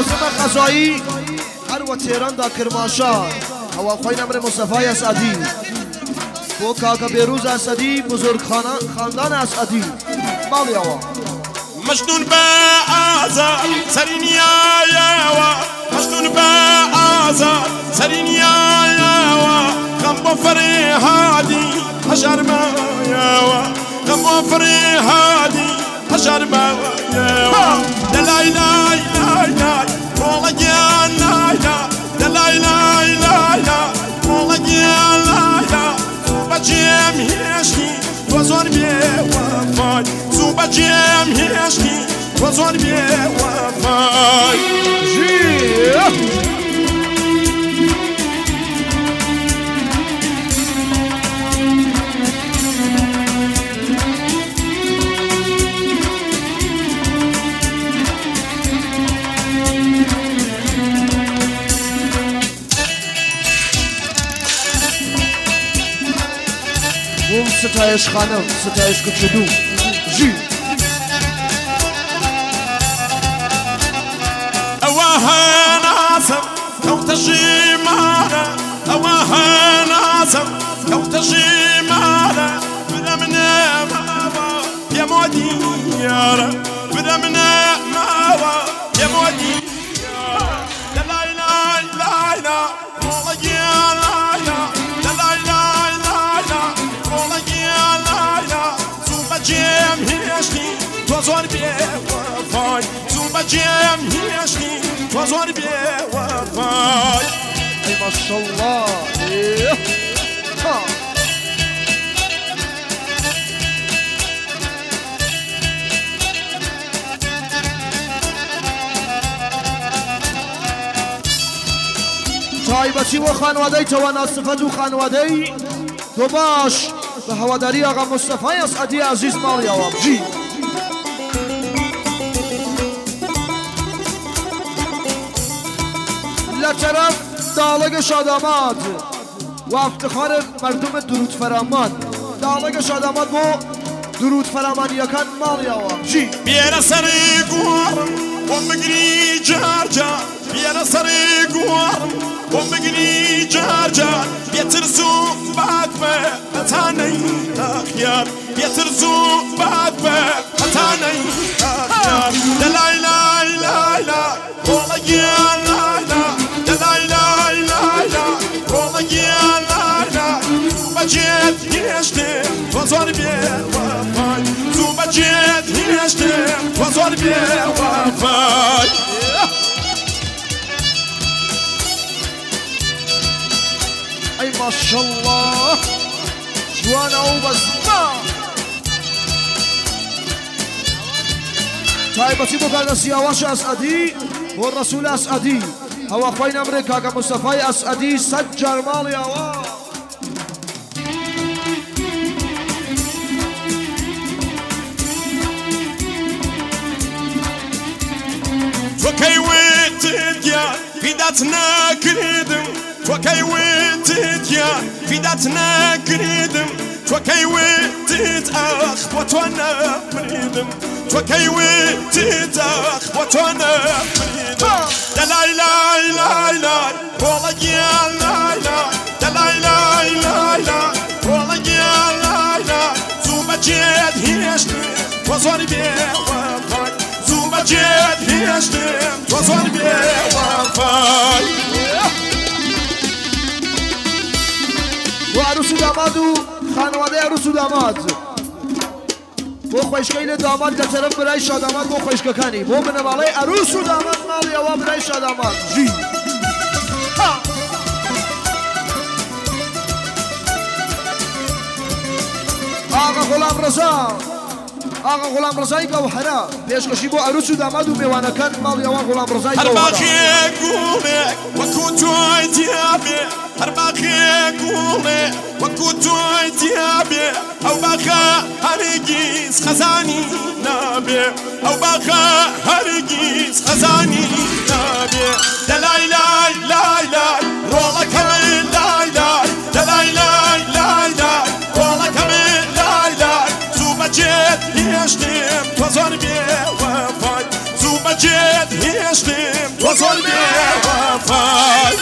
کاظم خزایی هر و تهران دا کرمانشاه هوا خوی نمر مصطفی اسعدی بو کاکا بیروز اسعدی بزرگ خاندان اسعدی مالی هوا مجنون با آزاد سرینیا یاوا مجنون با آزاد سرینیا یاوا غم با فرهادی حشر ما یاوا غم با فرهادی حشر ما یاوا دلای لای لای لای والله جان لای لای لای لای لای والله جان لای لای بچم هیشکی وزور بی وفای تو بچم هیشکی وزور بی وفای بوم ستایش خانم ستایش کوچولو جی اواها ناسم كوت جيمانا اواها ناسم كوت جيمانا بدمنا ماوا يا مودي يا رب بدمنا ماوا يا مودي لا لا لا لا لا والله يا لا لا لا لا لا لا والله يا لا لا زوبا جيم هيشتي توزور بي وفاي زوبا جيم هيشتي توزور بي وفاي ای ماشاءالله تایبتی و خانواده توانا صفت و خانواده تو باش به هواداری آقا مصطفی اسعدی عزیز مالی آوام جی لطرف دالگ شادامات و افتخار مردم درود فرمان دالگ شادامات بو درود فرمان یکن مالی آوام جی بیاره سری گوارم و بگیری جار جار بیاره سری گوارم و بگیری جار جار بیترزو بعد به اتانی اخیار بیترزو بعد به اتانی اخیار دلای لای لای لای والله یا لای لای دلای لای لای لای والله یا لای لای بجد گشتم وزار بی وفای تو بجد گشتم وزار بی وفای ای ماشاءالله جوان او بزما تایبتی بکرد سیاوش اسعدی و رسول اسعدی هوا خوین امریکا که مصطفی اسعدی سجر مالی هوا توكي ويتد يا في داتنا قريدم توكي ويتد يا في داتنا قريدم توكي ويتد اخ وتوانا بريدم توكي ويتد اخ وتوانا بريدم دلاي لاي لاي لاي والله يا لاي لاي دلاي لاي لاي لاي والله يا لاي لاي زوبا جد هيشتي وزوري بيه وفاي زوبا جد هيشتي وزوري بيه وفاي و عروس و داماد و خانواده عروس و داماد بو خوشگیل داماد در طرف برای شاداماد بو خوشگکانی بو بنواله عروس و داماد مالی هوا برای شاداماد جی آقا غلام رضا آقا غلام رضای گوهره پیشکشی بو عروس و داماد و میوانکان مالی هوا غلام رضای هر گوهره باقی قومك وكنتوي ديابي هر باقي قومك وكنتوي ديابي او بقى هرقيس خزاني نابي او بقى هرقيس خزاني نابي دلاي لاي لاي لاي رولا كمي لاي لاي دلاي لاي لاي لاي رولا كمي لاي لاي زوبا جد هيشتم توزر بيه وفاي زوبا مجد هيشتم توصل بوفاي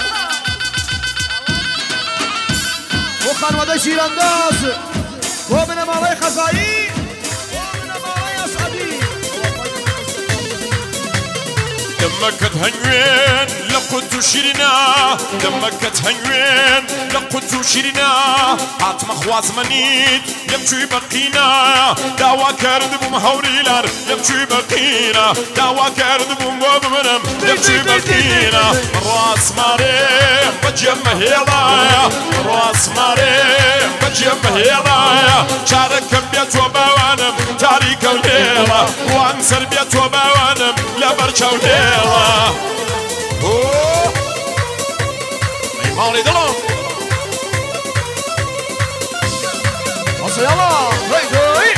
وخانواده شیرانداز و من مالای خزایی و من مالای اسعدی دمك تهنوين لقد شيرنا دمك تهنوين لقد شيرنا عات مخواز منيت يمشي بقينا داوا كرد بمهوريلار يمشي بقينا داوا كرد بمبمنم يمشي بقينا راس ماري بجم هيلايا راس ماري بجم هيلايا شارك بيت وبوانم تاريك وليلا وانسر بيت وبوانم لبرشا وليلا Oh! Hey, Molly, the long. I'll say hello. Hey,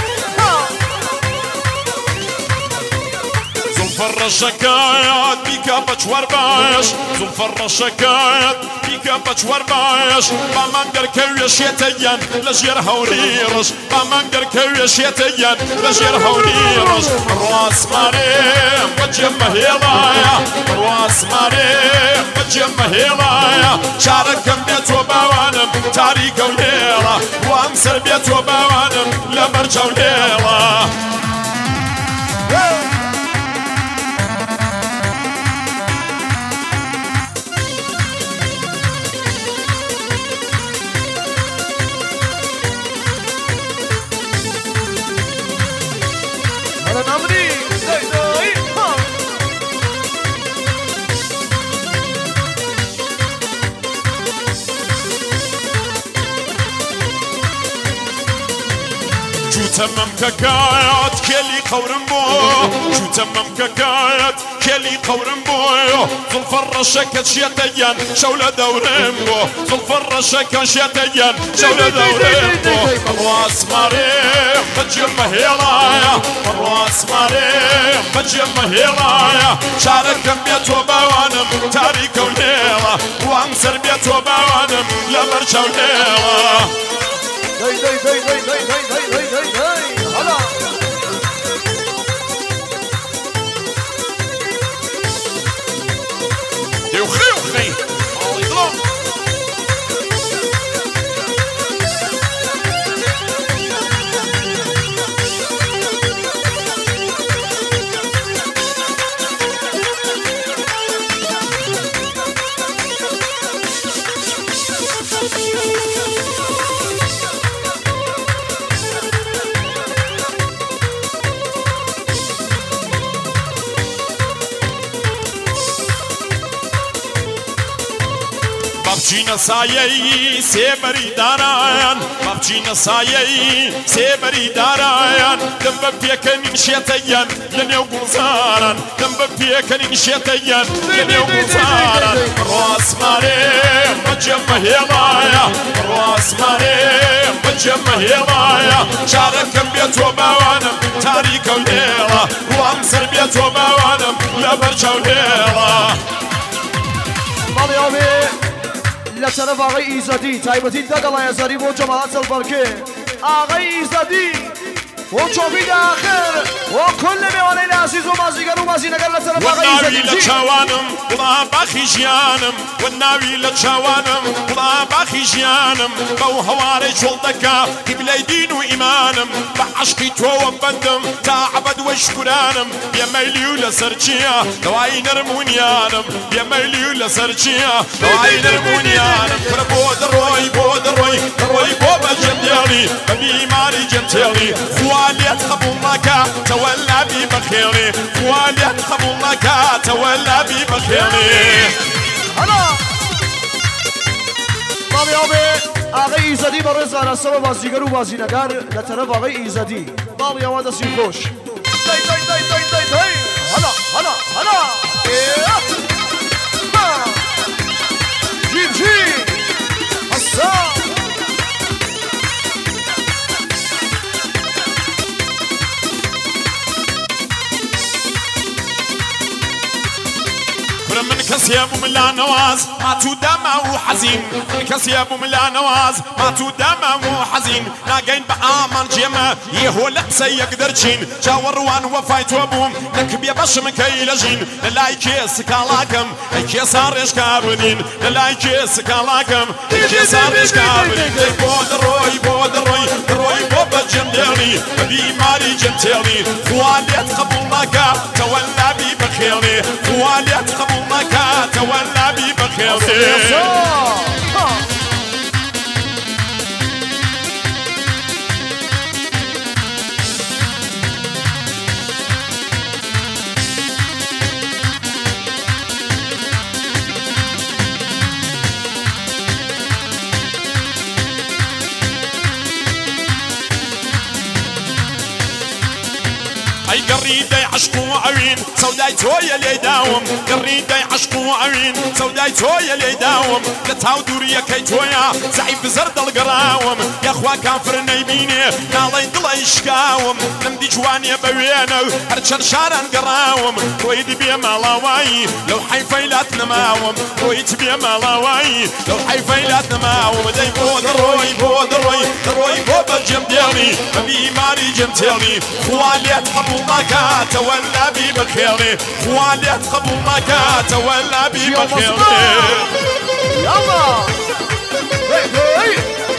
زلفر الشكايات بيكا بجوار باش زلفر الشكايات بيكا بجوار باش بامانجر كويش يتين لجير هوريرش بامانجر كويش يتين لجير هوريرش راس ماري بجم هيلايا راس ماري بجم هيلايا شاركم بيت وبوانم تاريك وليلة وامسر بيت وبوانم لبرجة وليلة تمام كاكايات كلي قورن بو شو تمام كاكايات كلي قورن بو زلفر الشكت شيتين شولة دورن بو زلفر الشكت شيتين شولة دورن بو راس ماري بجم هيلايا راس ماري بجم هيلايا شاركم بيت وبوانم تاريك وليلة وانسر بيت وبوانم لبرشا وليلة هلا يوخي بابچینە سایەی سێبەری دارایان بابچینە سایەی سێبەری دارایان دەم بە پێکەنین شێتەیان لە نێو گوڵزاران دەم بە پێکەنین شێتەیان لە نێو گوڵزاران ڕاستمارێ بەجێم بەهێڵایە ڕاستمارێ بەجێم بەهێڵایە چارەکەم بێتۆ باوانم تاریکە و لێڵە وام سەر بێتۆ باوانم لە بەرچە و لێڵە لطرف آقای ایزدی تایبتی دقل ایزدی و جماعت سلبرکه آقای ایزدی و چوبید آخر و کل میوانین عزیز و مازیگر و مازینگر لطرف آقای ایزدی والناوی لچوانم بلا باخی جیانم والناوی لچوانم بلا باخی جیانم بو هواری جلدکا قبلی دین و ایمانم بعشقی تو و بندم تعبد و شکرانم بیمیلیو لسرچیا دوای نرمونیانم بیمیلیو لسرچیا دوای نرمونیانم بربو دروی بو بجمدیالی ببیماری جمتیالی خواليت قبولك تولى بي بخيري خواليت قبولك تولى بي بخيري هلا مامي آقای ایزدی برای زارستان و بازیگر و بازینگر لطرف آقای ایزدی مامی آواده سی خوش دی هلا جیب حسا كسي ابو ملا نواز ما تدمع وحزين كسي ابو ملا نواز ما تدمع وحزين ناقين بآمان جيما يهو لحسا يقدر جين جاور وان وفايت وابوم نكب يبش مكيلجين للاي كيس كالاكم كيس عرش كابنين للاي كيس كالاكم كيس عرش كابنين بود روي بوبا جمديري بيماري جمتيري خواليت قبولك تولى بي بخيري خواليت قبولك تولى بي بخيري اي قريدي عشقو عوين سوداي تويا اللي يداوم قريدي عشقو عوين سوداي تويا اللي يداوم كتاو دوريا كي تويا زعيم بزرد القراوم يا اخوا كافر نيبيني نالي دلي شكاوم نمدي جواني بوينو هرشان شارن قراوم رويد بيا مالاواي لو حيفيلات نماوم رويد بيا مالاواي لو حيفيلات نماوم داي روي بوبا جمديري بي ماري جمتيري خواليات قبولك تولى بي بخيري خواليات قبولك تولى بي بخيري يلا هي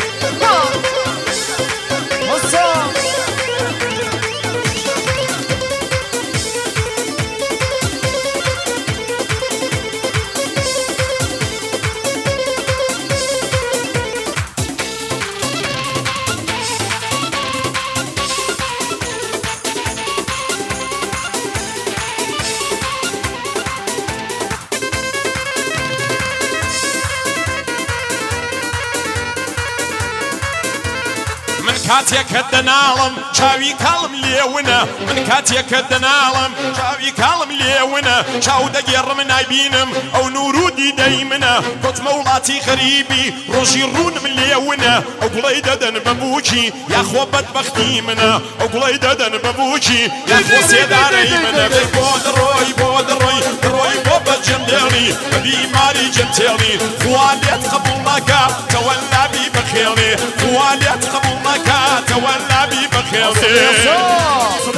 كاتيك الدنالم شاوي كلم ليونا من كاتيك الدنالم شاوي كلم ليونا شاو دقير من عيبينم او نورودي دايمنا كنت مولاتي غريبي روجي رون من ليونا او قليدا دن ببوشي يا اخو بدبختي منا او قليدا دن ببوشي يا اخو سيداري منا بود روي بوبا جمديري بي ماري جمتيري خواليت قبولك تولى بي بخيري خواليت قبولك تولى بي بخيري